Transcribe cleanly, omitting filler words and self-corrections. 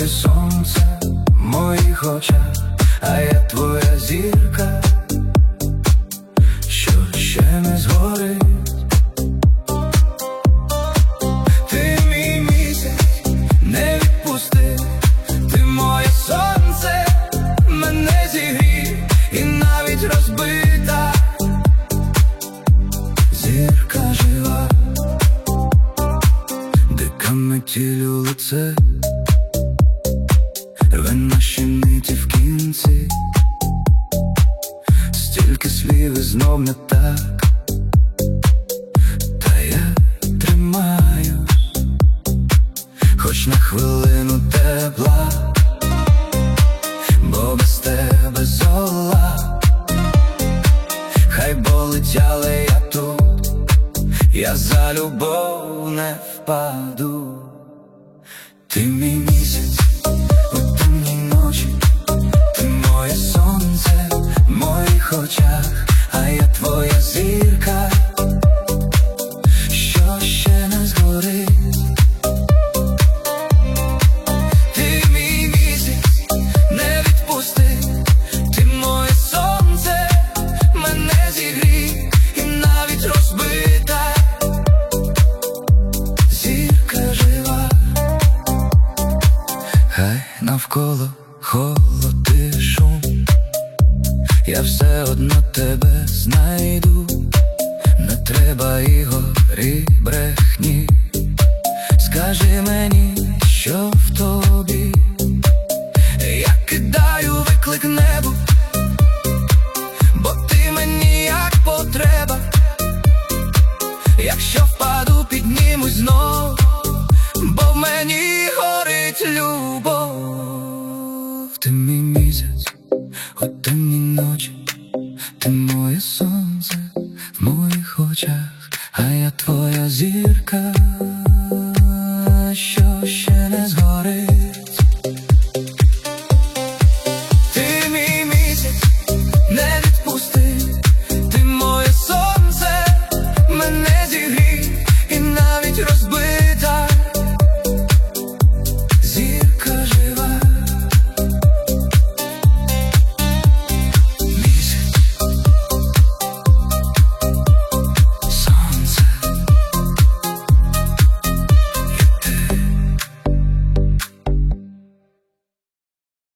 моє сонце в моїх очах, а я твоя зірка, що ще не згорить. Ти мій місяць, не відпусти, ти моє сонце, мене зігрій, і навіть розбита зірка жива, дика метіль у лице, рве наші ниті в кінці, стільки слів і знов не так, та я тримаюсь, хоч на хвилину тепла, бо без тебе зола. Хай болить, але я тут, я за любов не впаду. Ти мій місяць у темній ночі, ти моє сонце в моїх очах, а я твоя зірка, що ще не згорить. Ти мій місяць, не відпусти, ти моє сонце, мене зігрій, і навіть розбита зірка жива. Хай навколо холод і шум, я все одно тебе знайду. Не треба ігор і брехні, скажи мені, що в тобі. Я кидаю виклик небу, бо ти мені як потреба. Якщо впаду, піднімусь знов, бо в мені горить любов. Ти мій